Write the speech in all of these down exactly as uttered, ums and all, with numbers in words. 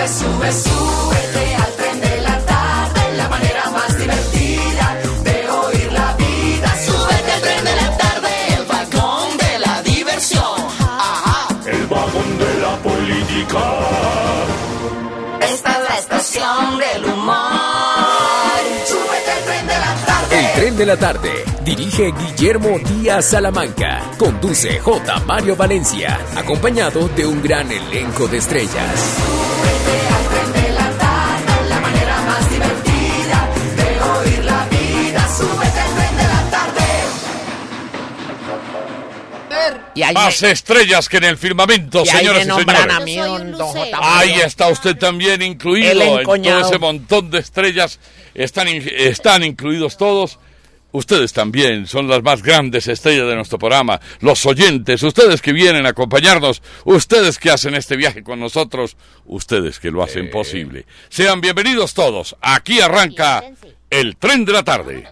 Sube, sube, súbete al tren de la tarde, la manera más divertida de oír la vida. Súbete al tren de la tarde, el vagón de la diversión. Ajá. El vagón de la política. Esta es la estación del humor. Súbete al tren de la tarde. El tren de la tarde. Dirige Guillermo Díaz Salamanca. Conduce J. Mario Valencia. Acompañado de un gran elenco de estrellas. Súbete al tren de la tarde, la manera más divertida de oír la vida. Súbete al tren de la tarde. Y ahí Más me, estrellas que en el firmamento, y ahí señoras me y nombran señores. a mí un don J. Ahí Mario. está usted también incluido. El En todo encoñado. ese montón de estrellas están, in- están incluidos todos. Ustedes también son las más grandes estrellas de nuestro programa. Los oyentes, ustedes que vienen a acompañarnos, ustedes que hacen este viaje con nosotros, ustedes que lo hacen posible. Sean bienvenidos todos. Aquí arranca el tren de la tarde.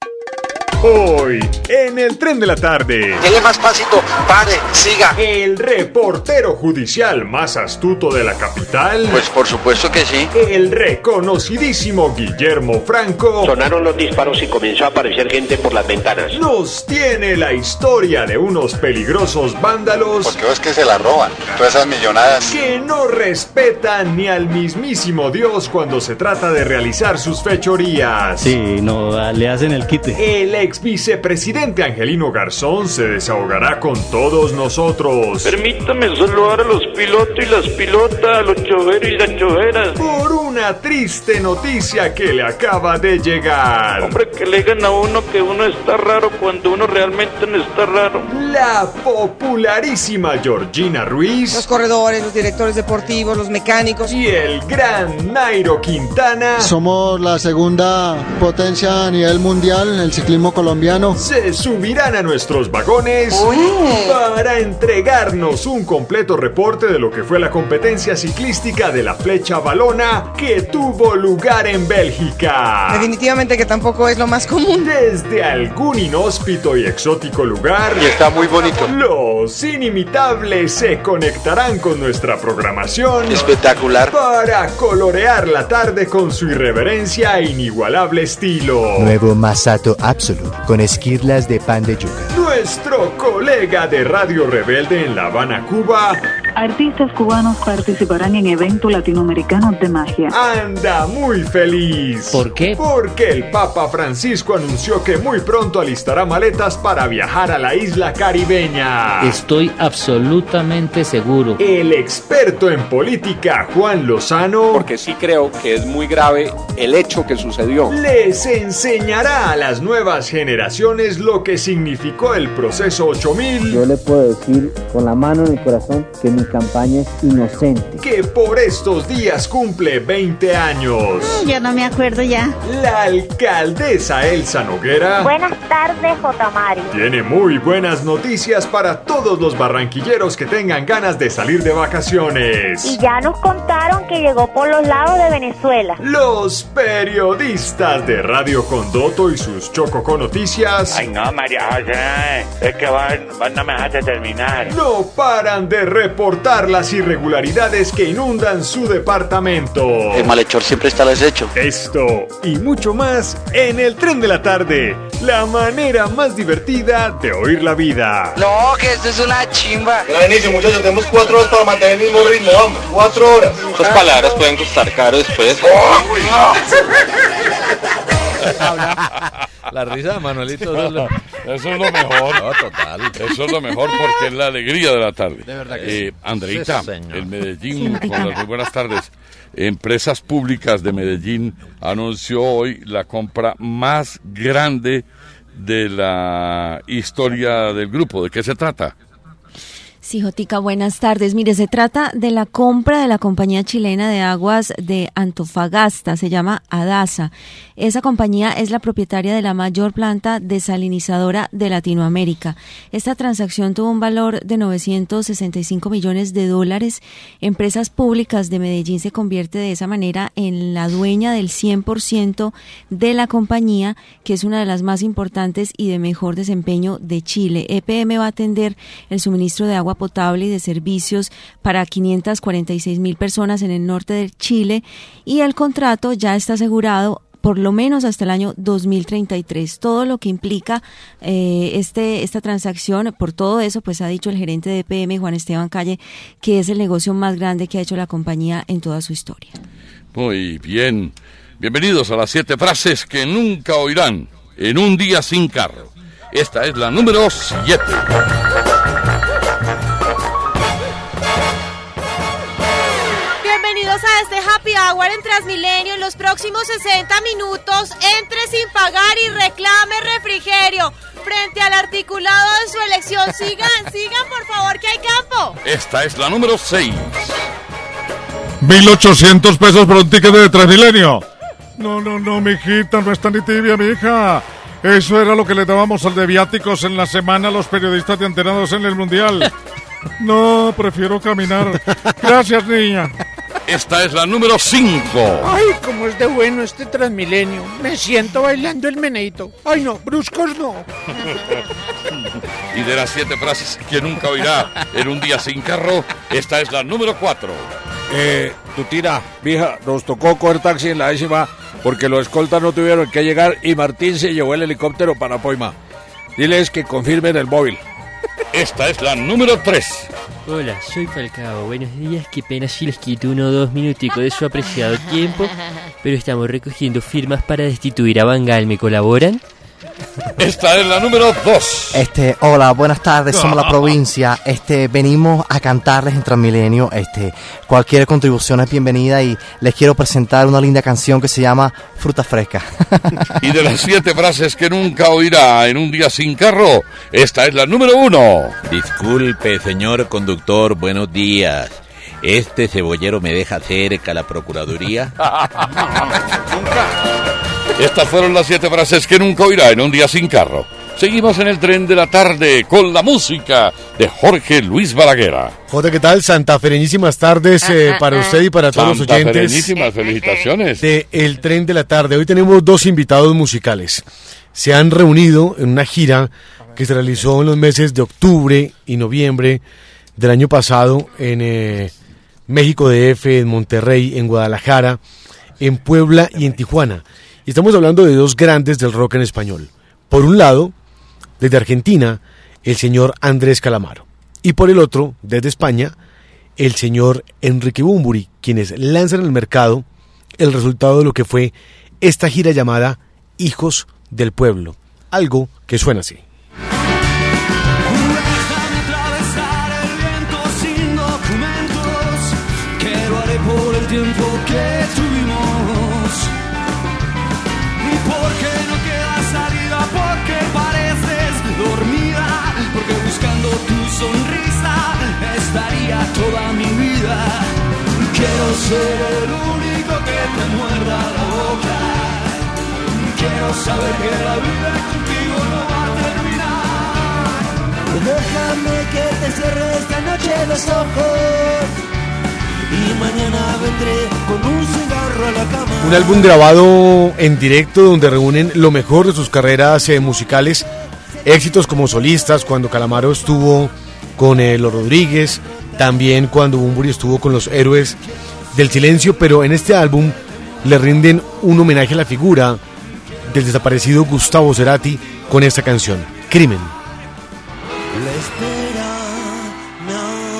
Hoy, en el tren de la tarde, Dele más pasito, pare, siga. el reportero judicial más astuto de la capital, Pues por supuesto que sí. el reconocidísimo Guillermo Franco, Sonaron los disparos y comenzó a aparecer gente por las ventanas. nos tiene la historia de unos peligrosos vándalos Porque es que se la roban, todas esas millonadas. que no respetan ni al mismísimo Dios cuando se trata de realizar sus fechorías. Sí, no, le hacen el quite. El ex vicepresidente Angelino Garzón se desahogará con todos nosotros Permítame saludar a los pilotos y las pilotas, a los choferos y las choferas. por una triste noticia que le acaba de llegar. Hombre, que le digan a uno que uno está raro cuando uno realmente no está raro. La popularísima Georgina Los Ruiz corredores, los directores deportivos, los mecánicos. y el gran Nairo Quintana Somos la segunda potencia a nivel mundial en el ciclismo colombiano. se subirán a nuestros vagones para entregarnos un completo reporte de lo que fue la competencia ciclística de la flecha balona que tuvo lugar en Bélgica. Definitivamente que tampoco es lo más común. Desde algún inhóspito y exótico lugar, Y está muy bonito. los inimitables se conectarán con nuestra programación Espectacular. para colorear la tarde con su irreverencia e inigualable estilo. Nuevo Masato Absolute con esquirlas de pan de yuca. Nuestro colega de Radio Rebelde en La Habana, Cuba, Artistas cubanos participarán en eventos latinoamericanos de magia. anda muy feliz. ¿Por qué? Porque el Papa Francisco anunció que muy pronto alistará maletas para viajar a la isla caribeña. Estoy absolutamente seguro. El experto en política, Juan Lozano, Porque sí creo que es muy grave el hecho que sucedió. les enseñará a las nuevas generaciones lo que significó el proceso ocho mil, le puedo decir con la mano en el corazón que mi campaña es inocente. que por estos días cumple veinte años. Yo no me acuerdo ya. La alcaldesa Elsa Noguera Buenas tardes, J. Mario. tiene muy buenas noticias para todos los barranquilleros que tengan ganas de salir de vacaciones. ya nos contaron que llegó por los lados de Venezuela. Los periodistas de Radio Condoto y sus Chococó Noticias Ay, no, María José, es que van, van no me dejaste terminar. no paran de reportar las irregularidades que inundan su departamento. El malhechor siempre está al acecho. Esto y mucho más en el tren de la tarde, la manera más divertida de oír la vida. No, que esto es una chimba. Gran inicio, muchachos, tenemos cuatro horas para mantener el mismo ritmo, vamos, cuatro horas. Esas palabras pueden costar caro después. La risa de Manuelito eso es lo, Eso es lo mejor. no, total. Eso es lo mejor porque es la alegría de la tarde. De verdad que Eh, Andreita, sí, señor. en Medellín, con las muy buenas tardes. Empresas Públicas de Medellín anunció hoy la compra más grande de la historia del grupo. ¿De qué se trata? Sí, Jotica, buenas tardes. Mire, se trata de la compra de la compañía chilena de aguas de Antofagasta, se llama Adasa. Esa compañía es la propietaria de la mayor planta desalinizadora de Latinoamérica. Esta transacción tuvo un valor de novecientos sesenta y cinco millones de dólares. Empresas Públicas de Medellín se convierte de esa manera en la dueña del cien por ciento de la compañía, que es una de las más importantes y de mejor desempeño de Chile. E P M va a atender el suministro de agua potable y de servicios para quinientas cuarenta y seis mil personas en el norte de Chile, y el contrato ya está asegurado por lo menos hasta el año dos mil treinta y tres. Todo lo que implica eh, este esta transacción, por todo eso, pues ha dicho el gerente de E P M, Juan Esteban Calle, que es el negocio más grande que ha hecho la compañía en toda su historia. Muy bien. Bienvenidos a las siete frases que nunca oirán en un día sin carro. Esta es la número siete. Bienvenidos a este Happy Hour en Transmilenio. En los próximos sesenta minutos, entre sin pagar y reclame refrigerio. Frente al articulado de su elección, sigan, sigan por favor que hay campo. Esta es la número seis. Mil ochocientos pesos por un ticket de Transmilenio. No, no, no, mijita, no está ni tibia, mija. Eso era lo que le dábamos al de viáticos en la semana a los periodistas de Antenados en el Mundial. No, prefiero caminar. Gracias, niña. Esta es la número cinco. Ay, cómo es de bueno este Transmilenio. Me siento bailando el meneito. Ay, no, bruscos no. Y de las siete frases que nunca oirá en un día sin carro, esta es la número cuatro. Eh, tu tira, mija, nos tocó coger taxi en la décima porque los escoltas no tuvieron que llegar y Martín se llevó el helicóptero para Poima. Diles que confirmen el móvil. Esta es la número tres. Hola, soy Falcao. Buenos días, qué pena si les quito uno o dos minuticos de su apreciado tiempo, pero estamos recogiendo firmas para destituir a Bangal. ¿Me colaboran? Esta es la número dos. Este, hola, buenas tardes, somos la provincia. Este, venimos a cantarles en Transmilenio. Este, cualquier contribución es bienvenida y les quiero presentar una linda canción que se llama Fruta Fresca. Y de las siete frases que nunca oirá en un día sin carro, esta es la número uno. Disculpe, señor conductor, buenos días. ¿Este cebollero me deja cerca a la procuraduría? Estas fueron las siete frases que nunca oirá en un día sin carro. Seguimos en el tren de la tarde con la música de Jorge Luis Balaguer. Jota, ¿qué tal? Santafereñísimas tardes eh, para usted y para todos los oyentes. Santafereñísimas felicitaciones. De El Tren de la Tarde. Hoy tenemos dos invitados musicales. Se han reunido en una gira que se realizó en los meses de octubre y noviembre del año pasado en eh, México D F, en Monterrey, en Guadalajara, en Puebla y en Tijuana. Y estamos hablando de dos grandes del rock en español. Por un lado, desde Argentina, el señor Andrés Calamaro. Y por el otro, desde España, el señor Enrique Bunbury, quienes lanzan al mercado el resultado de lo que fue esta gira llamada Hijos del Pueblo. Algo que suena así. Déjame atravesar el viento sin documentos, que lo haré por el tiempo que tuvimos. Y porque no queda salida, porque pareces dormida, porque buscando tu sonrisa estaría toda mi vida. Quiero ser el único que te muerda la boca. Quiero saber que la vida contigo no va a terminar. Déjame que te cierre esta noche los ojos y mañana vendré con un cigarro a la cama. Un álbum grabado en directo donde reúnen lo mejor de sus carreras eh, musicales, éxitos como solistas, cuando Calamaro estuvo con eh, Los Rodríguez, también cuando Bunbury estuvo con los Héroes del Silencio, pero en este álbum le rinden un homenaje a la figura del desaparecido Gustavo Cerati con esta canción, Crimen. La espera me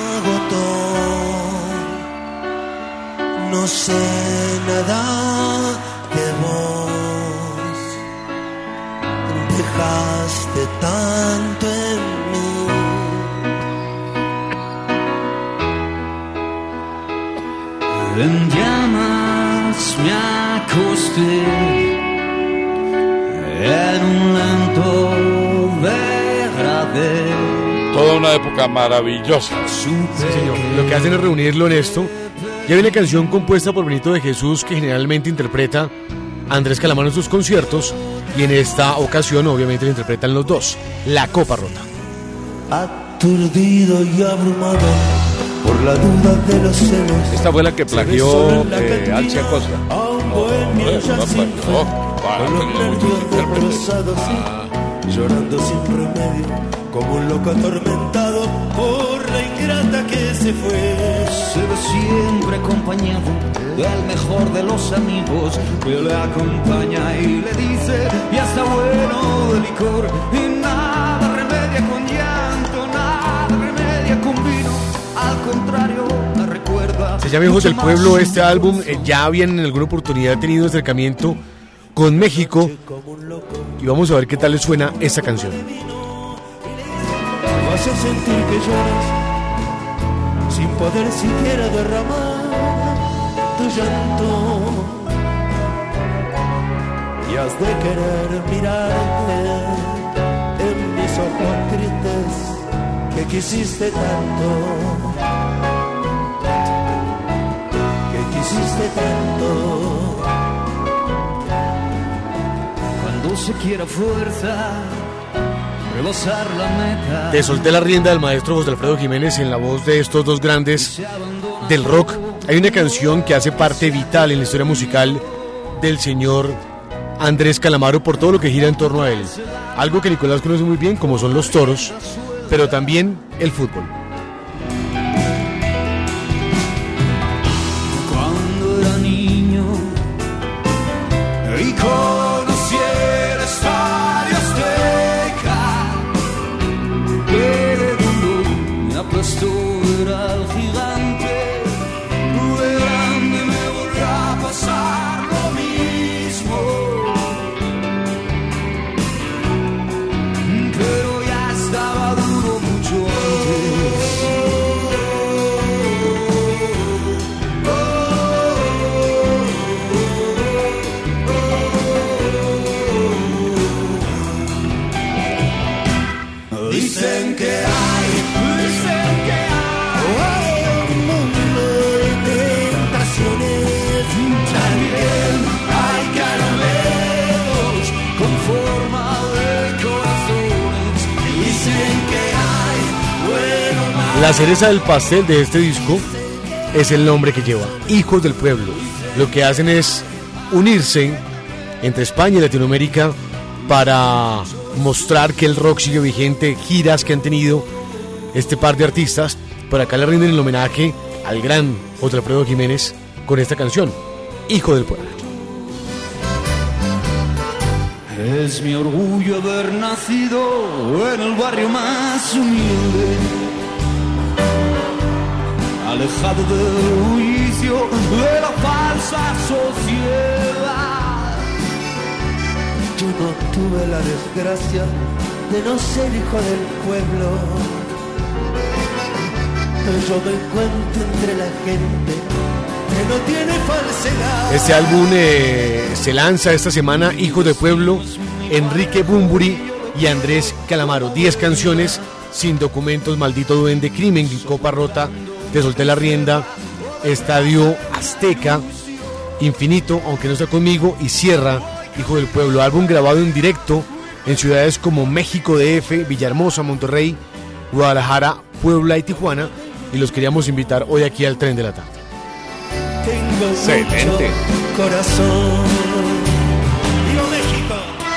agotó, no sé nada de vos, dejaste tanto en mí. En llamas me acosté en un lento degradé. Toda una época maravillosa. Sí, señor. Lo que hacen es reunirlo en esto. Ya viene canción compuesta por Benito de Jesús, que generalmente interpreta Andrés Calamaro en sus conciertos, y en esta ocasión obviamente lo interpretan los dos, La Copa Rota. Aturdido y abrumado por la duda de los celos. Esta fue la que plagió eh, Alcia Costa. Llorando sin remedio, como un loco atormentado por la ingrata que se fue. Se ve siempre acompañado del mejor de los amigos, que le acompaña y le dice, ya está bueno de licor, y nada remedia con llanto, nada remedia con vino, al contrario, la recuerda. Se llama Hijos del Pueblo este álbum. eh, Ya habían en alguna oportunidad tenido acercamiento con México y vamos a ver qué tal les suena esta canción. Vas a sentir que lloras sin poder siquiera derramar tu llanto, y has de querer mirarte en mis ojos tristes que quisiste tanto, que quisiste tanto. Cuando se quiera fuerza rebosar la meta. Te solté la rienda del maestro José Alfredo Jiménez en la voz de estos dos grandes del rock. Hay una canción que hace parte vital en la historia musical del señor Andrés Calamaro por todo lo que gira en torno a él. Algo que Nicolás conoce muy bien, como son los toros, pero también el fútbol. Cuando era niño y conocí el Estadio Azteca, me aplastó, era el gigante, de grande me volvió a pasar lo mismo, pero ya estaba duro mucho antes. Dicen que hay La cereza del pastel de este disco es el nombre que lleva, Hijos del Pueblo. Lo que hacen es unirse entre España y Latinoamérica para mostrar que el rock sigue vigente, giras que han tenido este par de artistas. Por acá le rinden el homenaje al gran José Alfredo Jiménez con esta canción, Hijo del Pueblo. Es mi orgullo haber nacido en el barrio más humilde, alejado del juicio de la falsa sociedad. Yo no tuve la desgracia de no ser hijo del pueblo, pero yo me encuentro entre la gente que no tiene falsedad. Este álbum eh, se lanza esta semana, Hijos del Pueblo, Enrique Bunbury y Andrés Calamaro. Diez canciones sin documentos, Maldito Duende, Crimen, Copa Rota, Te Solté la Rienda, Estadio Azteca, Infinito, Aunque No Está Conmigo, y cierra Hijo del Pueblo, álbum grabado en directo en ciudades como México D F, Villahermosa, Monterrey, Guadalajara, Puebla y Tijuana, y los queríamos invitar hoy aquí al Tren de la Tarde. Tengo Excelente. mucho corazón. ¡Viva México!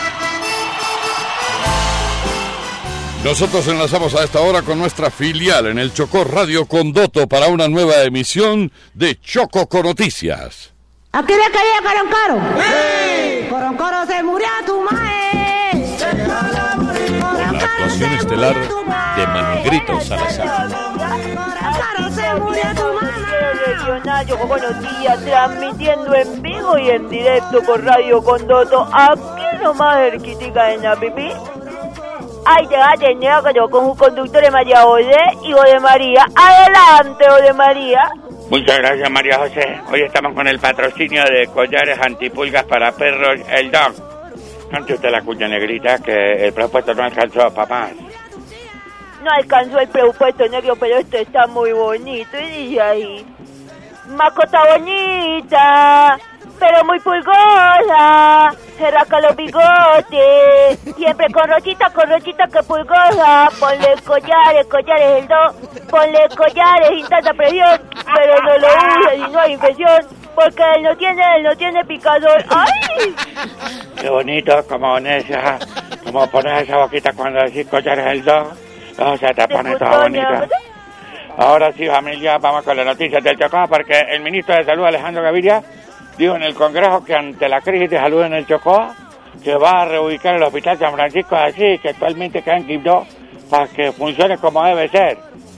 Nosotros enlazamos a esta hora con nuestra filial en el Chocó Radio Condoto para una nueva emisión de Choco con Noticias. ¿A qué le caía Coroncaro? ¡Sí! Coroncaro se murió a tu mae. La actuación estelar de Manuelgrito Salazar. Coroncaro se murió a tu Regional Choco con Noticias, transmitiendo en vivo y en directo por Radio Condoto, aquí nomás cerquitica en la pipí. Ahí te va a tener con sus conductores María José y José María. Adelante, José María. Muchas gracias, María José. Hoy estamos con el patrocinio de collares antipulgas para perros, el Dog. Cante usted la cuña, negrita, que el presupuesto no alcanzó, papá. No alcanzó el presupuesto, negro, pero esto está muy bonito. Y dice ahí, mascota bonita, pero muy pulgosa, se rasca los bigotes, siempre con rochita, con rochita que pulgosa, ponle collares, collares el dos, ponle collares sin tanta presión, pero no lo uses y no hay infección, Porque él no tiene, él no tiene picador. ¡Ay! Qué bonito, como esa, como pones esa boquita cuando decís collares el dos. O sea, te pones toda bonita. Ahora sí, familia, vamos con las noticias del Chocó, porque el ministro de Salud, Alejandro Gaviria, dijo en el Congreso que ante la crisis de salud en el Chocó, que va a reubicar el Hospital San Francisco así, que actualmente queda en Quibdó, para que funcione como debe ser.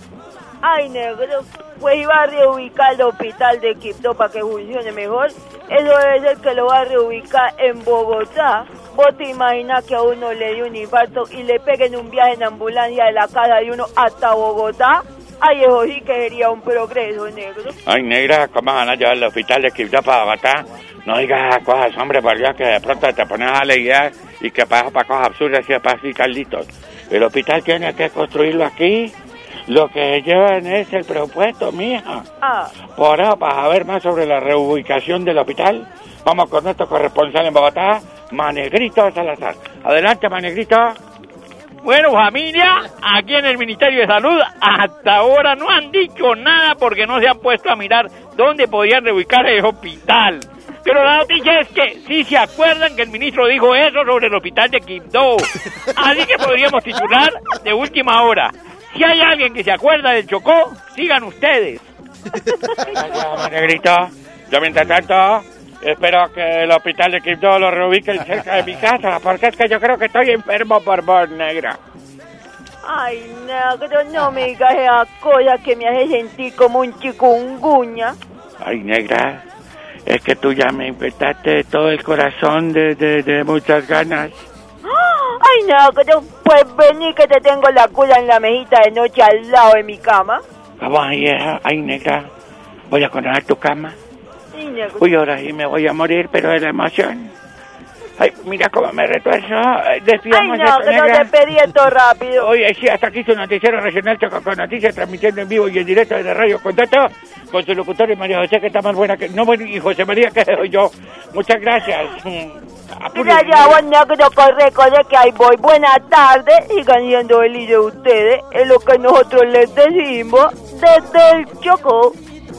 Ay, negro, pues iba a reubicar el hospital de Quibdó para que funcione mejor. Eso debe ser que lo va a reubicar en Bogotá. ¿Vos te imaginas que a uno le dio un infarto y le peguen un viaje en ambulancia de la casa de uno hasta Bogotá? Ay, eso sí que sería un progreso, negro. Ay, negra, ¿cómo van a llevar el hospital de Quibdó para Bogotá? No digas cosas, hombre, por Dios, que de pronto te pones a la idea y que pasa para cosas absurdas y para así, Carlitos. El hospital tiene que construirlo aquí. Lo que llevan es el presupuesto, mija. Ah. Por eso, para saber más sobre la reubicación del hospital, vamos con nuestro corresponsal en Bogotá, Manegrito Salazar. Adelante, Manegrito. Bueno, familia, aquí en el Ministerio de Salud hasta ahora no han dicho nada porque no se han puesto a mirar dónde podían reubicar el hospital. Pero la noticia es que sí se acuerdan que el ministro dijo eso sobre el hospital de Quibdó. Así que podríamos titular de última hora. Si hay alguien que se acuerda del Chocó, sigan ustedes. Gracias, Manegrito. Yo, mientras tanto, espero que el hospital de Quibdó lo reubiquen cerca de mi casa, porque es que yo creo que estoy enfermo por vos, negra. Ay, negro, no me digas esa cosa que me hace sentir como un chikungunya. Ay, negra, es que tú ya me infectaste todo el corazón de, de, de muchas ganas. Ay, negro, pues vení que te tengo la cura en la mejita de noche al lado de mi cama. Vamos ahí, ay, negra, voy a conocer tu cama. Sí, negro. Uy, ahora sí me voy a morir, pero de la emoción. Ay, mira cómo me retuerzo. Despidamos Ay, no, que no despedí esto rápido. Oye, sí, hasta aquí su noticiero regional Chocó con Noticias, transmitiendo en vivo y en directo desde Radio Contacto, con su locutor y María José, que está más buena que... No, y José María, que soy yo. Muchas gracias. Mira ya, vos, negro, corre, corre, que ahí voy. Buenas tardes, sigan siendo felices de ustedes. Es lo que nosotros les decimos desde el Chocó.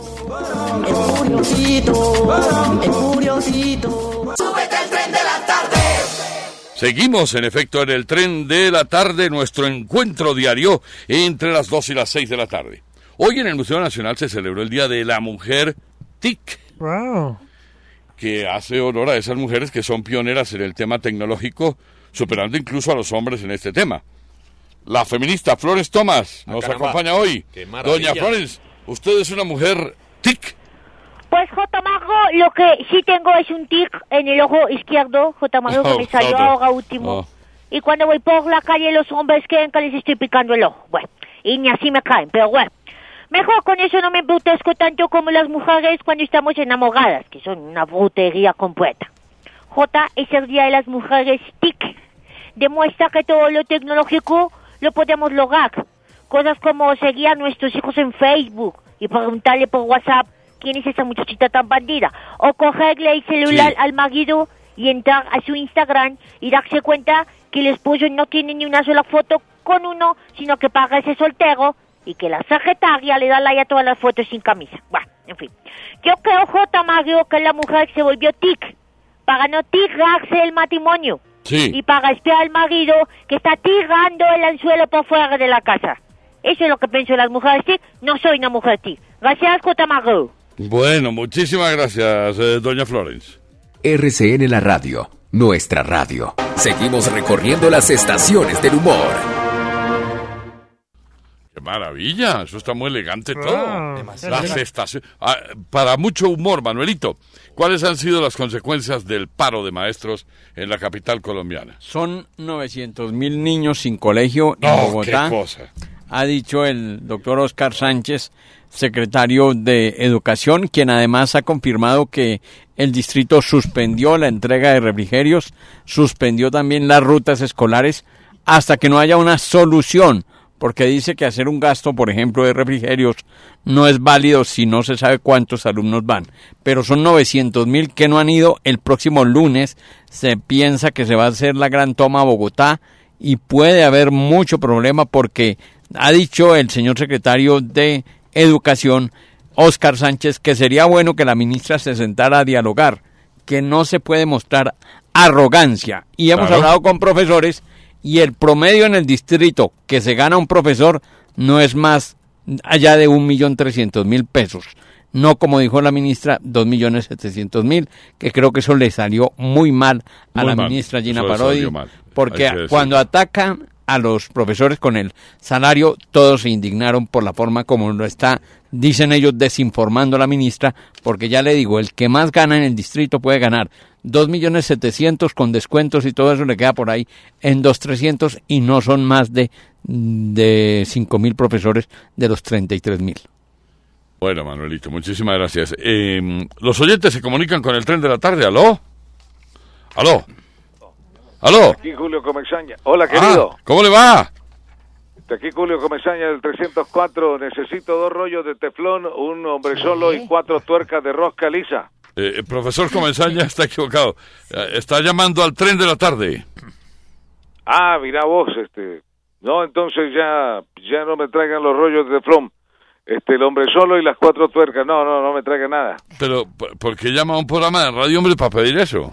El curiosito, el curiosito. Súbete al tren de la tarde. Seguimos, en efecto, en el tren de la tarde, nuestro encuentro diario entre las dos y las seis de la tarde. Hoy en el Museo Nacional se celebró el Día de la Mujer T I C. Wow. Que hace honor a esas mujeres que son pioneras en el tema tecnológico, superando incluso a los hombres en este tema. La feminista Florence Thomas nos ah, acompaña hoy. Doña Florence, usted es una mujer T I C. Pues, J. Mago, lo que sí tengo es un tic en el ojo izquierdo, J. Mago, que Oh, me salió oh, ahora último. oh. Y cuando voy por la calle, los hombres creen que les estoy picando el ojo. Bueno, y ni así me caen, pero bueno. Mejor con eso no me embrutezco tanto como las mujeres cuando estamos enamoradas, que son una brutería completa. J, es el Día de las Mujeres T I C. Demuestra que todo lo tecnológico lo podemos lograr. Cosas como seguir a nuestros hijos en Facebook y preguntarle por WhatsApp quién es esa muchachita tan bandida. O cogerle el celular Sí. al marido y entrar a su Instagram y darse cuenta que el esposo no tiene ni una sola foto con uno, sino que parece soltero y que la secretaria le da like a todas las fotos sin camisa. Bueno, en fin. Yo creo, J. Mario, que la mujer se volvió tic para no tirarse el matrimonio. Sí. Y para espiar al marido que está tirando el anzuelo por fuera de la casa. Eso es lo que pienso de las mujeres tic. No soy una mujer tic. Gracias, J. Mario. Bueno, muchísimas gracias, eh, doña Florence. R C N La Radio, nuestra radio. Seguimos recorriendo las estaciones del humor. ¡Qué maravilla! Eso está muy elegante Ah, todo. demasiado. Las estaciones. Ah, para mucho humor, Manuelito, ¿cuáles han sido las consecuencias del paro de maestros en la capital colombiana? Son novecientos mil niños sin colegio en Oh, Bogotá. qué cosa. Ha dicho el doctor Oscar Sánchez, secretario de Educación, quien además ha confirmado que el distrito suspendió la entrega de refrigerios, suspendió también las rutas escolares hasta que no haya una solución, porque dice que hacer un gasto, por ejemplo, de refrigerios no es válido si no se sabe cuántos alumnos van. Pero son novecientos mil que no han ido. El próximo lunes se piensa que se va a hacer la gran toma a Bogotá y puede haber mucho problema porque ha dicho el señor secretario de Educación Óscar Sánchez, que sería bueno que la ministra se sentara a dialogar, que no se puede mostrar arrogancia. Y hemos Claro. hablado con profesores y el promedio en el distrito que se gana un profesor no es más allá de un millón trescientos mil pesos. No, como dijo la ministra, dos millones setecientos mil, que creo que eso le salió muy mal a Muy la mal. ministra Gina Eso le Parodi, salió mal, porque hay que decirlo. cuando atacan a los profesores con el salario, todos se indignaron por la forma como lo está, dicen ellos, desinformando a la ministra, porque ya le digo, el que más gana en el distrito puede ganar dos millones setecientos con descuentos y todo eso le queda por ahí en dos trescientos y no son más de, de cinco mil profesores de los treinta y tres mil. Bueno, Manuelito, muchísimas gracias. Eh, los oyentes se comunican con el tren de la tarde. ¿Aló? ¿Aló? ¿Aló? Aquí Julio Comesaña. Hola, querido. Ah, ¿cómo le va? Aquí Julio Comesaña del trescientos cuatro. Necesito dos rollos de teflón, un hombre solo y cuatro tuercas de rosca lisa. Eh, el profesor Comesaña está equivocado. Eh, está llamando al tren de la tarde. Ah, mira vos, este... No, entonces ya, ya no me traigan los rollos de teflón. Este, el hombre solo y las cuatro tuercas. No, no, no me traigan nada. Pero, ¿por por qué llama a un programa de radio, hombre, para pedir eso?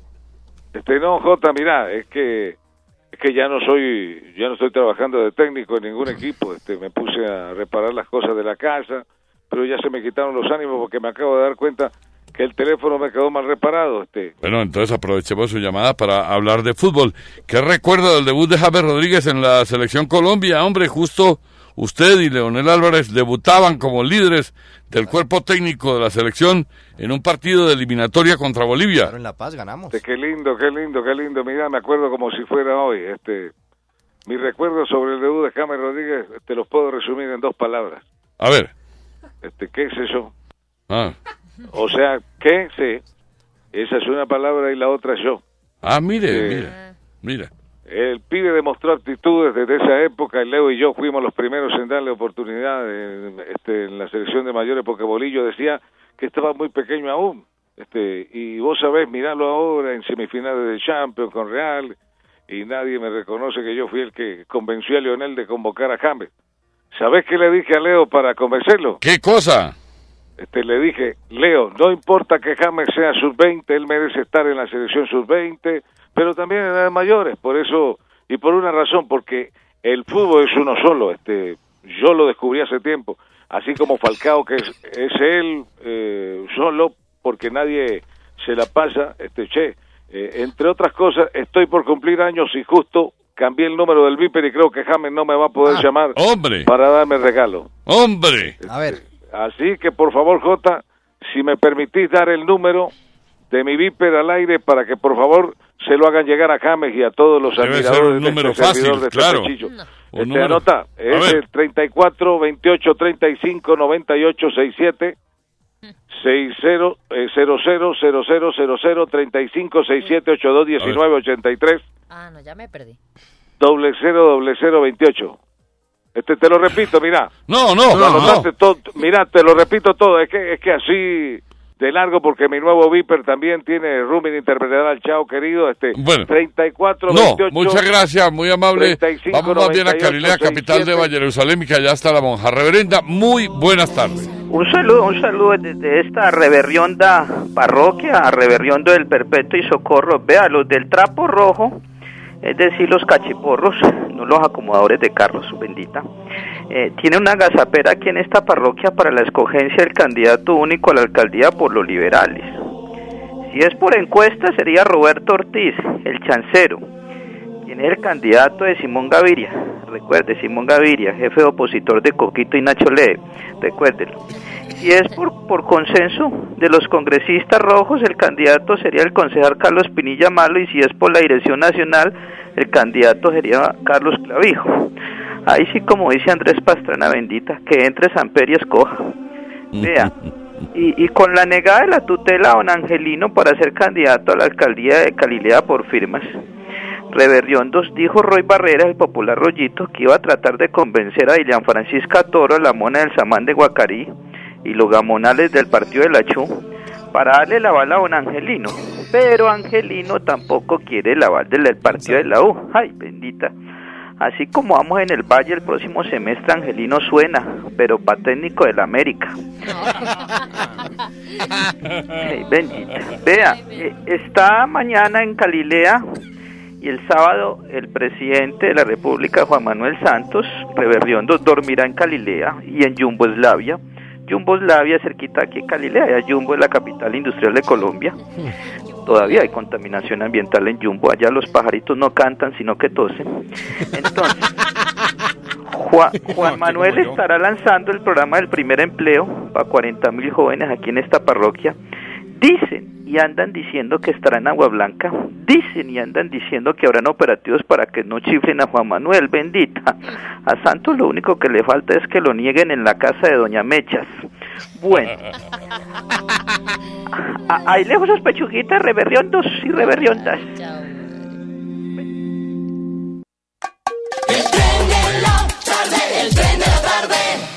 Este, no, Jota, mira, es que... Es que ya no soy, ya no estoy trabajando de técnico en ningún equipo. Este, me puse a reparar las cosas de la casa, pero ya se me quitaron los ánimos porque me acabo de dar cuenta que el teléfono me quedó mal reparado. Este. Bueno, entonces aprovechemos su llamada para hablar de fútbol. ¿Qué recuerda del debut de James Rodríguez en la Selección Colombia? Hombre, justo usted y Leonel Álvarez debutaban como líderes del cuerpo técnico de la selección en un partido de eliminatoria contra Bolivia. Claro, en La Paz ganamos. Este, qué lindo, qué lindo, qué lindo. Mira, me acuerdo como si fuera hoy. Este, mis recuerdos sobre el debut de James Rodríguez te los puedo resumir en dos palabras. A ver. Este, ¿qué es eso? Ah, O sea, ¿qué sé? Esa es una palabra y la otra es yo. ah mire, Eh, mire, mira. El pibe demostró actitudes desde esa época y Leo y yo fuimos los primeros en darle oportunidad en, este, en la selección de mayores porque Bolillo decía que estaba muy pequeño aún. Este, y vos sabés, mirarlo ahora en semifinales de Champions con Real y nadie me reconoce que yo fui el que convenció a Lionel de convocar a James. ¿Sabés qué le dije a Leo para convencerlo? ¿Qué cosa? Este, le dije, Leo, no importa que James sea sub veinte, él merece estar en la selección sub veinte, pero también en las mayores, por eso, y por una razón, porque el fútbol es uno solo, este, yo lo descubrí hace tiempo, así como Falcao, que es, es él eh, solo, porque nadie se la pasa, este, che, eh, entre otras cosas, estoy por cumplir años y justo cambié el número del Viper y creo que James no me va a poder Ah, llamar hombre. para darme regalo. ¡Hombre! A ver. Así que, por favor, Jota, si me permitís dar el número de mi Viper al aire para que, por favor, se lo hagan llegar a James y a todos los Debe ser admiradores un de número este fácil, servidor de este claro. pechillo. Un Este, número- anota, A es ver. el treinta y cuatro, veintiocho, treinta y cinco, noventa y ocho, sesenta y siete, sesenta, cero cero cero cero cero cero, treinta y cinco, sesenta y siete, ochenta y dos, diecinueve, ochenta y tres, Ah, no, ya me perdí. doble cero, doble cero, veintiocho. Este, te lo repito, mira. No, no, Lo no, anotaste no. todo, mira, te lo repito todo, es que es que así de largo porque mi nuevo Viper también tiene rooming interpretar chao querido, este Bueno. treinta y cuatro, No, veintiocho, muchas gracias, muy amable. treinta y cinco, Vamos más bien a noventa y ocho, Galilea, capital de sesenta y siete. Valle Jerusalén, y que allá está la monja. Reverenda, muy buenas tardes. Un saludo, un saludo desde esta reverionda parroquia, a reveriondo del Perpetuo y Socorro. Vea, los del trapo rojo, es decir, los cachiporros, no los acomodadores de carros, su bendita, eh, tiene una agazapera aquí en esta parroquia para la escogencia del candidato único a la alcaldía por los liberales. Si es por encuesta, sería Roberto Ortiz, el chancero, quien es el candidato de Simón Gaviria. Recuerde, Simón Gaviria, jefe opositor de Coquito y Nacho Lee, recuérdelo. Si es por, por consenso de los congresistas rojos, el candidato sería el concejal Carlos Pinilla Malo, y si es por la dirección nacional, el candidato sería Carlos Clavijo. Ahí sí, como dice Andrés Pastrana bendita, que entre Samper y escoja. Vea, y, y con la negada de la tutela a don Angelino para ser candidato a la alcaldía de Galilea por firmas, Reveriondos, dijo Roy Barrera, el popular Rollito, que iba a tratar de convencer a Dilian Francisca Toro, la mona del Samán de Guacarí, y los gamonales del partido de la Chu, para darle el aval a don Angelino, pero Angelino tampoco quiere el aval del partido de la U. Ay, bendita. Así como vamos en el Valle, el próximo semestre Angelino suena, pero para técnico del América. Hey, bendita. Vea, eh, está mañana en Galilea y el sábado el presidente de la República, Juan Manuel Santos, Reverriondo, dormirá en Galilea y en Yugoslavia. Yugoslavia, cerquita aquí en Galilea, ya Jumbo es la capital industrial de Colombia. Todavía hay contaminación ambiental en Jumbo, allá los pajaritos no cantan, sino que tosen. Entonces, Juan, Juan Manuel estará lanzando el programa del primer empleo para cuarenta mil jóvenes aquí en esta parroquia. Dicen y andan diciendo que estará en Agua Blanca, dicen y andan diciendo que habrán operativos para que no chiflen a Juan Manuel, bendita. A Santos lo único que le falta es que lo nieguen en la casa de Doña Mechas. Bueno, a- ahí lejos sus pechuguitas, reverriondos y reverriondas. El tren de la tarde.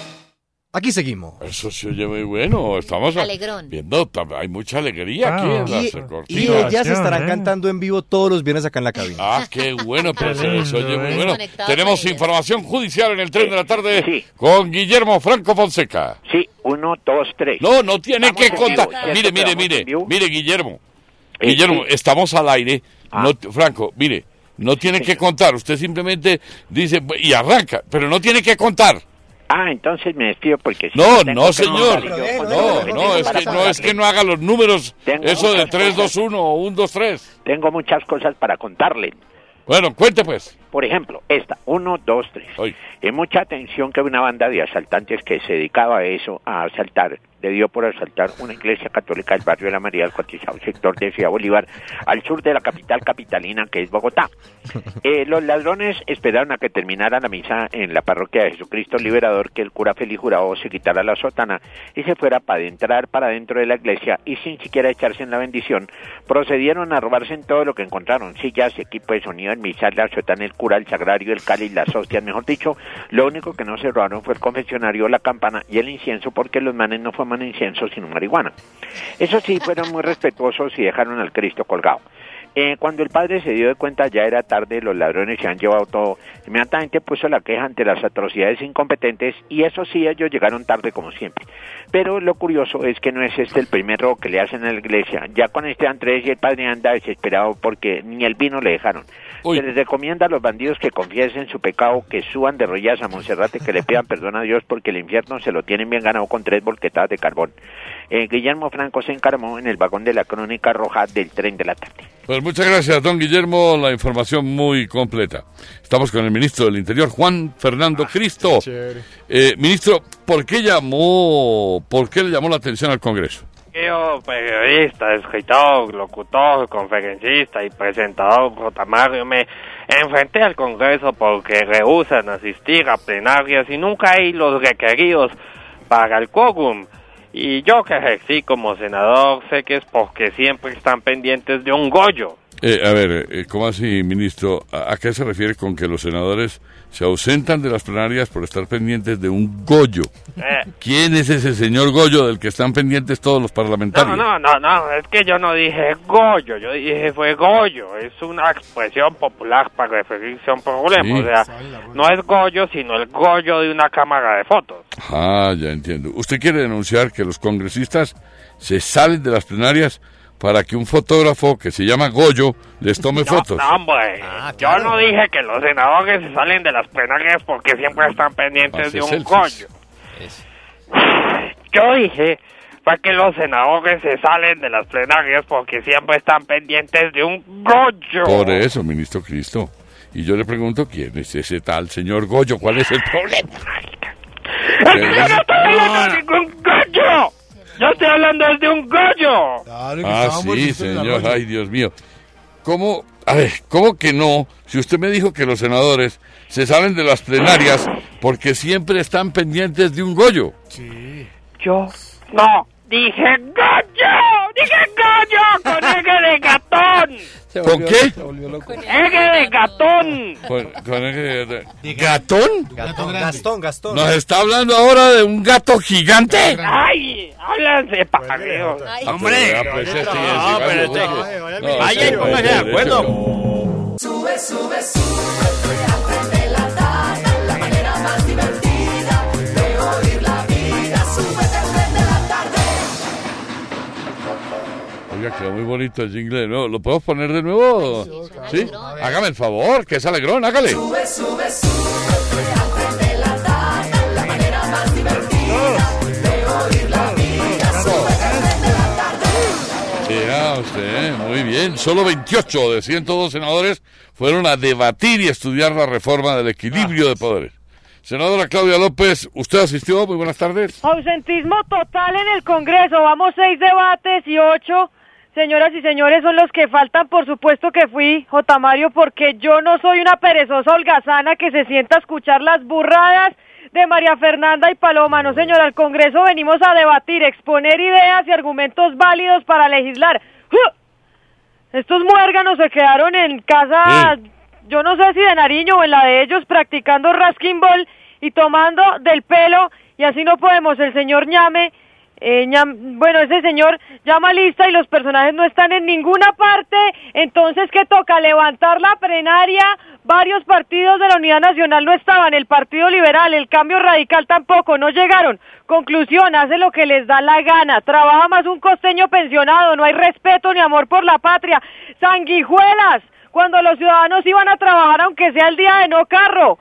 Aquí seguimos. Eso se oye muy bueno. Estamos a- Alegrón. viendo, tam- hay mucha alegría aquí en las Y, cortinas. y ellas estarán cantando en vivo todos los viernes acá en la cabina. Ah, qué bueno, pues Qué se oye lindo, muy ¿eh? bueno. Conectados Tenemos con información judicial en el tren de la tarde con Guillermo Franco Fonseca. Sí, uno, dos, tres. No, no tiene Estamos que en vivo, contar. ¿cierto Mire, que mire, vamos mire, en vivo? mire, Guillermo. Eh, Guillermo, sí. estamos al aire. Ah. No, Franco, mire, no tiene que contar. Usted simplemente dice y arranca, pero no tiene que contar. Ah, entonces me despido porque... si No, tengo no, que señor. contar y yo con No, todo lo que no, tengo es para que no es contarle. que no haga los números. Tengo Eso de muchas tres, cosas. dos, uno o uno, dos, tres. Tengo muchas cosas para contarle. Bueno, cuente pues. Por ejemplo, esta, uno, dos, tres. Y mucha atención que una banda de asaltantes que se dedicaba a eso, a asaltar, le dio por asaltar una iglesia católica del barrio de la María del Cotizado, sector de Ciudad Bolívar, al sur de la capital capitalina que es Bogotá. Eh, los ladrones esperaron a que terminara la misa en la parroquia de Jesucristo Liberador, que el cura Feliz Jurado se quitara la sotana y se fuera para entrar para dentro de la iglesia y sin siquiera echarse en la bendición, procedieron a robarse en todo lo que encontraron, sillas, equipo de sonido, el misal, la sotana, el cura, el sagrario, el cáliz, las hostias, mejor dicho, lo único que no se robaron fue el confesionario, la campana y el incienso, porque los manes no fuman incienso sino marihuana. Eso sí, fueron muy respetuosos y dejaron al Cristo colgado. Eh, cuando el padre se dio de cuenta ya era tarde, los ladrones se han llevado todo, inmediatamente puso la queja ante las atrocidades incompetentes y eso sí, ellos llegaron tarde como siempre. Pero lo curioso es que no es este el primer robo que le hacen a la iglesia, ya con este Andrés y el padre anda desesperado porque ni el vino le dejaron. Se les recomienda a los bandidos que confiesen su pecado, que suban de rodillas a Monserrate, que le pidan perdón a Dios porque el infierno se lo tienen bien ganado con tres volquetadas de carbón. Eh, Guillermo Franco se encarmó en el vagón de la crónica roja del tren de la tarde. Pues muchas gracias, don Guillermo, la información muy completa. Estamos con el ministro del Interior, Juan Fernando Cristo. Eh, ministro, ¿por qué llamó, por qué le llamó la atención al Congreso? Yo, periodista, escritor, locutor, conferencista y presentador Rotamario, me enfrenté al Congreso porque rehusan asistir a plenarias y nunca hay los requeridos para el quórum. Y yo que ejercí como senador sé que es porque siempre están pendientes de un gollo. Eh, a ver, eh, ¿cómo así, ministro? ¿A, a qué se refiere con que los senadores se ausentan de las plenarias por estar pendientes de un Goyo? Eh, ¿Quién es ese señor Goyo del que están pendientes todos los parlamentarios? no, no, no, no, es que yo no dije gollo, yo dije fue gollo, es una expresión popular para referirse a un problema, Sí. o sea, no es gollo, sino el gollo de una cámara de fotos. Ah, ya entiendo. ¿Usted quiere denunciar que los congresistas se salen de las plenarias para que un fotógrafo que se llama Goyo les tome fotos? No, hombre, yo no dije que los senadores se salen de las plenarias porque siempre están pendientes Hace de un selfies. gollo. Yo dije fue que los senadores se salen de las plenarias porque siempre están pendientes de un gollo. Por eso, ministro Cristo. Y yo le pregunto, ¿quién es ese tal señor Goyo? ¿Cuál es el problema? ¡Es que yo no estoy hablando de ningún gollo! ¡Yo estoy hablando de un gollo! Ah, sí, señor. Ay, Dios mío. ¿Cómo? A ver, ¿cómo que no? Si usted me dijo que los senadores se salen de las plenarias porque siempre están pendientes de un Goyo. Sí. Yo no dije gollo, dije gollo con eje de gatón. ¿Con qué? Eje de gatón. Con, con eje de- ¿Gatón? Gastón, Gastón, Gastón. ¿Nos está hablando ahora de un gato gigante? Ay, háblanse pareos. Hombre, pues este y el pero cigarro, este- no, Vaya y no, póngase de no, acuerdo. Sube, sube, sube al tren de la quedó muy bonito el jingle, ¿no? ¿Lo podemos poner de nuevo? ¿Sí? Hágame el favor, que es alegrón, hágale. Sube, sube, sube al tren de la tarde, la manera más divertida de oír la vida. Sube al tren de la tarde. Ya, usted, muy bien. Solo veintiocho de ciento dos senadores fueron a debatir y estudiar la reforma del equilibrio de poderes. Senadora Claudia López, ¿usted asistió? Muy buenas tardes. Ausentismo total en el Congreso. Vamos seis debates y ocho. Señoras y señores, son los que faltan. Por supuesto que fui, J. Mario, porque yo no soy una perezosa holgazana que se sienta a escuchar las burradas de María Fernanda y Paloma. No, señora, al Congreso venimos a debatir, exponer ideas y argumentos válidos para legislar. ¡Uh! Estos muérganos se quedaron en casa, sí. Yo no sé si de Nariño o en la de ellos, practicando rasking ball y tomando del pelo, y así no podemos. El señor Ñame, eh, Ñam, bueno, ese señor llama lista y los personajes no están en ninguna parte. Entonces, ¿qué toca? Levantar la plenaria. Varios partidos de la Unidad Nacional no estaban, el Partido Liberal, el Cambio Radical tampoco, no llegaron. Conclusión, hace lo que les da la gana, trabaja más un costeño pensionado, no hay respeto ni amor por la patria. Sanguijuelas, cuando los ciudadanos iban a trabajar aunque sea el día de no carro.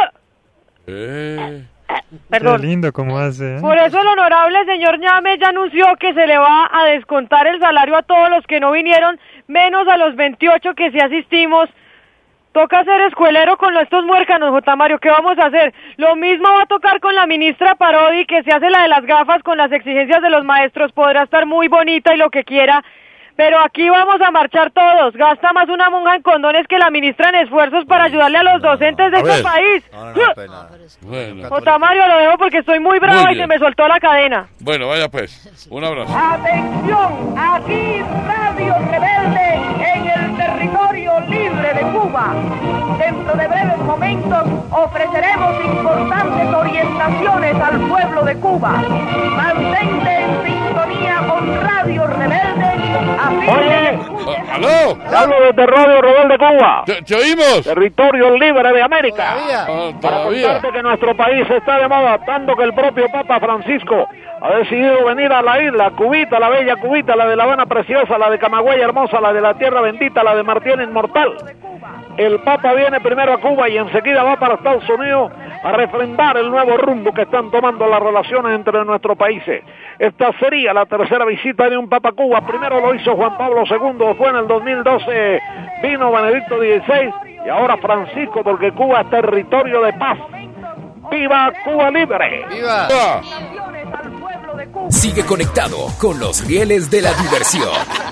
Eh. Perdón. Qué lindo como hace, ¿eh? Por eso el honorable señor Ñame ya anunció que se le va a descontar el salario a todos los que no vinieron, menos a los veintiocho que sí asistimos. Toca ser escuelero con estos muérganos, J. Mario, ¿qué vamos a hacer? Lo mismo va a tocar con la ministra Parodi, que se hace la de las gafas con las exigencias de los maestros, podrá estar muy bonita y lo que quiera, pero aquí vamos a marchar todos. Gasta más una monja en condones que la ministra en esfuerzos para ayudarle a los docentes de este país. No, no, no, pues nada. Bueno. J. Mario, lo dejo porque estoy muy bravo muy y se me soltó la cadena. Bueno, vaya pues, un abrazo. Atención, aquí Radio Rebelde en el territorio libre de Cuba. Dentro de breves momentos ofreceremos importantes orientaciones al pueblo de Cuba. Mantente en sintonía con Radio Rebelde. Oye, ¿aló? Hablo desde Radio Rebelde Cuba. ¿Te, te oímos? Territorio libre de América. ¿Todavía? Ah, Para todavía. contarte que nuestro país está de moda, tanto que el propio Papa Francisco ha decidido venir a la isla, Cubita, la bella Cubita, la de La Habana preciosa, la de Camagüey hermosa, la de la tierra bendita, la de Martín inmortal. El Papa viene primero a Cuba y enseguida va para Estados Unidos a refrendar el nuevo rumbo que están tomando las relaciones entre nuestros países. Esta sería la tercera visita de un Papa a Cuba. Primero lo hizo Juan Pablo segundo, fue en el dos mil doce vino Benedicto dieciséis y ahora Francisco, porque Cuba es territorio de paz. ¡Viva Cuba libre! ¡Viva! ¡Viva! Sigue conectado con los rieles de la diversión.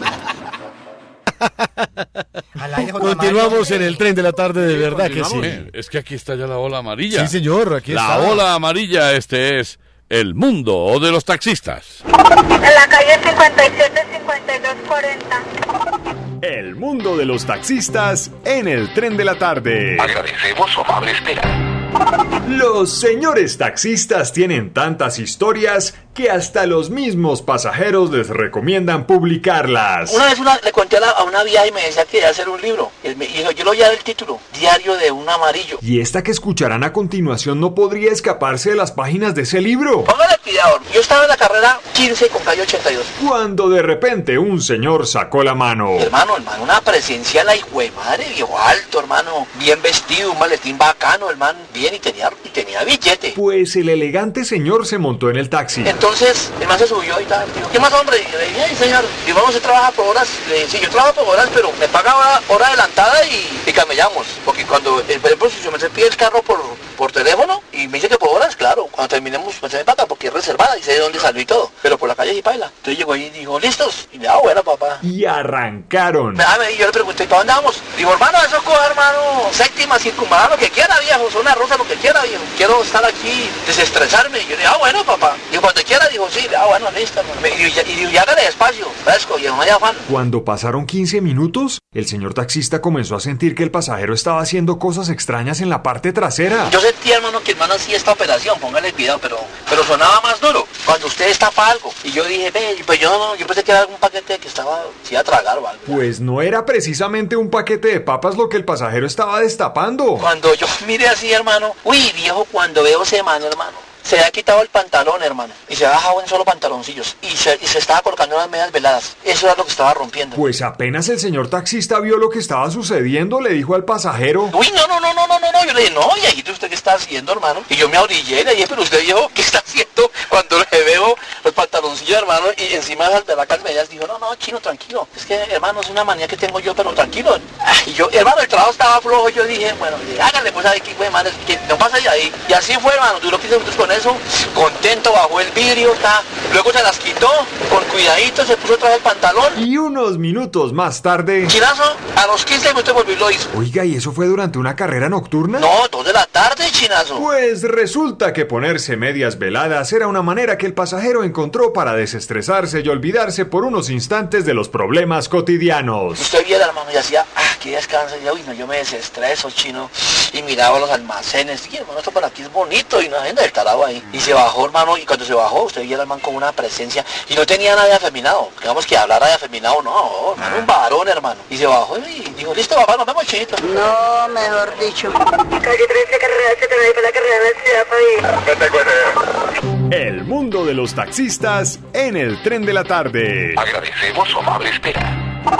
Continuamos en el tren de la tarde, de verdad que sí. Es que aquí está ya la ola amarilla. Sí, señor, aquí la está. La ola amarilla, este es el mundo de los taxistas. En la calle cincuenta y siete, cincuenta y dos, cuarenta. El mundo de los taxistas en el tren de la tarde. Agradecemos su amable espera. Los señores taxistas tienen tantas historias que hasta los mismos pasajeros les recomiendan publicarlas. Una vez una, le conté a, la, a una vieja y me decía que iba a hacer un libro. Y me dijo, yo lo voy a dar el título, Diario de un amarillo. Y esta que escucharán a continuación no podría escaparse de las páginas de ese libro. Póngale cuidado, yo estaba en la carrera quince con calle ochenta y dos. Cuando de repente un señor sacó la mano. Hermano, hermano, una presencia la hijo de madre, viejo alto, hermano, bien vestido, un maletín bacano, hermano, bien y tenía, y tenía billete. Pues el elegante señor se montó en el taxi. Entonces, el man se subió y tal, dijo, ¿qué más, hombre? Y yo le dije, ay, señor, y vamos a trabajar por horas. Le dije, sí, yo trabajo por horas, pero me paga hora, hora adelantada y, y camellamos. Porque cuando, eh, por ejemplo, si yo me pide el carro por, por teléfono y me dice que por horas, claro, cuando terminemos, pues se me paga porque es reservada y sé de dónde salió y todo. Pero por la calle sí paila. Entonces llegó ahí y dijo, ¿listos? Y le ah, bueno, papá. Y arrancaron. Ah, me, yo le pregunté, ¿para dónde vamos? Digo, hermano, eso coja, hermano, séptima, circunvalar, lo que quiera, viejo, zona rosa, lo que quiera, viejo. Quiero estar aquí, desestresarme. Y yo le dije, ah, bueno, papá. Digo, cuando quiera, dijo, sí, ah, bueno, listo, hermano. Y digo, y digo, ya hágale despacio, fresco, y no haya afán. Cuando pasaron quince minutos, el señor taxista comenzó a sentir que el pasajero estaba haciendo cosas extrañas en la parte trasera. Yo sentía, hermano, que el hermano hacía esta operación, póngale cuidado, pero, pero sonaba más duro. Cuando usted destapa algo, y yo dije, ve, pues yo no, yo pensé que era algún paquete que estaba, se iba a tragar o algo. Pues no era precisamente un paquete de papas lo que el pasajero estaba destapando. Cuando yo miré así, hermano, uy, viejo, cuando veo ese mano, hermano, se había quitado el pantalón, hermano, y se había dejado en solo pantaloncillos, y se, y se estaba colocando unas medias veladas. Eso era lo que estaba rompiendo. Pues apenas el señor taxista vio lo que estaba sucediendo, le dijo al pasajero: uy, no, no, no, no, no, no, no. Yo le dije, no, viejito, ¿usted qué está haciendo, hermano? Y yo me orillé y le dije, pero usted, viejo, ¿qué está haciendo? Cuando le veo los pantaloncillos, hermano, y encima de las velacas medias, dijo, no, no, chino, tranquilo. Es que, hermano, es una manía que tengo yo, pero tranquilo. Y yo, hermano, el trabajo estaba flojo, yo dije, bueno, háganle pues ahí, que güey, man, que no pasa de ahí. Y así fue, hermano, duró quince minutos con eso, contento, bajó el vidrio, está, luego se las quitó, con cuidadito, se puso otra vez el pantalón. Y unos minutos más tarde... Chinazo, a los quince minutos volvió y lo hizo. Oiga, ¿y eso fue durante una carrera nocturna? No, dos de la tarde, chinazo. Pues resulta que ponerse medias veladas era una manera que el pasajero encontró para desestresarse y olvidarse por unos instantes de los problemas cotidianos. Usted viera, hermano, y hacía, ah, que descansa, y yo, uy, no, yo me desestreso, chino, y miraba los almacenes, y hermano, esto por aquí es bonito, y no hay del tarado ahí. Y se bajó, hermano, y cuando se bajó, usted viera al man con una presencia, y no tenía nada de afeminado, digamos que hablara de afeminado, no, hermano, un varón, hermano. Y se bajó y dijo, listo, papá, nos vemos, chinito. No, mejor dicho. Calle trece, carrera setenta y para la carrera de la ciudad, país. El mundo de los taxistas en el tren de la tarde. Agradecemos su amable espera.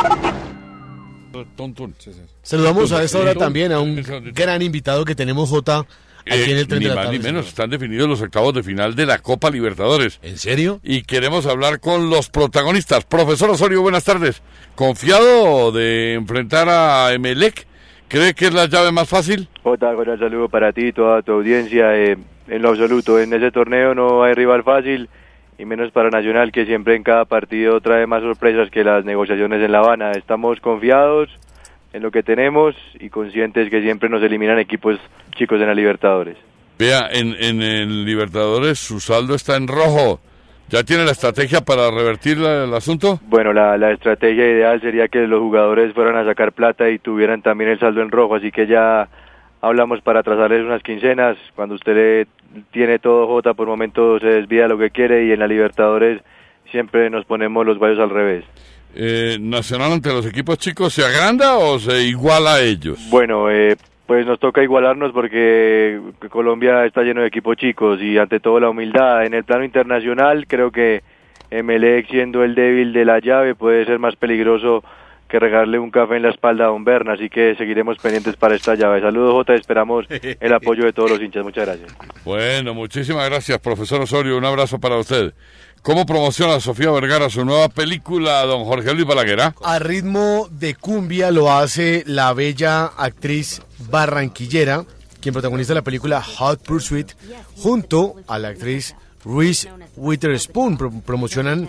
Saludamos a esta hora también a un gran invitado que tenemos, Jota, aquí eh, en el tren ni de la más tarde. ni menos, están definidos los octavos de final de la Copa Libertadores. ¿En serio? Y queremos hablar con los protagonistas. Profesor Osorio, buenas tardes. ¿Confiado de enfrentar a Emelec? ¿Cree que es la llave más fácil? Jota, con el saludo para ti y toda tu audiencia. Eh, en lo absoluto, en ese torneo no hay rival fácil, y menos para Nacional, que siempre en cada partido trae más sorpresas que las negociaciones en La Habana. Estamos confiados en lo que tenemos y conscientes que siempre nos eliminan equipos chicos en la Libertadores. Vea, en, en el Libertadores su saldo está en rojo. ¿Ya tiene la estrategia para revertir la, el asunto? Bueno, la, la estrategia ideal sería que los jugadores fueran a sacar plata y tuvieran también el saldo en rojo, así que ya hablamos para trazarles unas quincenas. Cuando usted le tiene todo, Jota, por momentos se desvía lo que quiere, y en la Libertadores siempre nos ponemos los vallos al revés. Eh, ¿Nacional ante los equipos chicos se agranda o se iguala a ellos? Bueno, eh, pues nos toca igualarnos porque Colombia está lleno de equipos chicos, y ante todo la humildad. En el plano internacional creo que Emelec, siendo el débil de la llave, puede ser más peligroso que regarle un café en la espalda a Don Berna, así que seguiremos pendientes para esta llave. Saludos, Jota, esperamos el apoyo de todos los hinchas. Muchas gracias. Bueno, muchísimas gracias, profesor Osorio, un abrazo para usted. ¿Cómo promociona Sofía Vergara su nueva película, don Jorge Luis Balaguer? A ritmo de cumbia lo hace la bella actriz barranquillera, quien protagoniza la película Hot Pursuit, junto a la actriz Reese Witherspoon. Pro- promocionan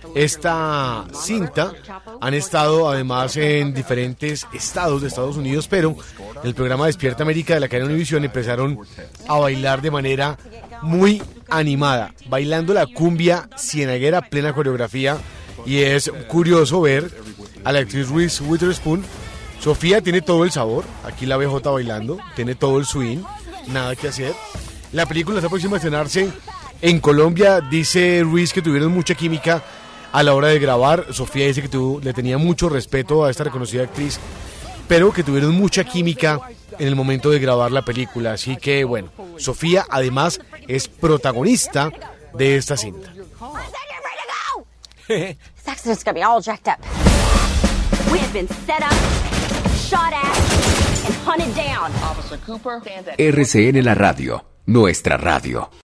esta cinta. Han estado además en diferentes estados de Estados Unidos, pero en el programa Despierta América de la cadena Univisión empezaron a bailar de manera muy animada, bailando la cumbia cienaguera, plena coreografía, y es curioso ver a la actriz Reese Witherspoon. Sofía tiene todo el sabor, aquí la B J bailando, tiene todo el swing, nada que hacer. La película está próxima a estrenarse en Colombia. Dice Reese que tuvieron mucha química a la hora de grabar. Sofía dice que tuvo, le tenía mucho respeto a esta reconocida actriz, pero que tuvieron mucha química en el momento de grabar la película. Así que bueno, Sofía además es protagonista de esta cinta. This accident's gonna be all jacked up. We have been set up, shot at, and hunted down. R C N La Radio, nuestra radio.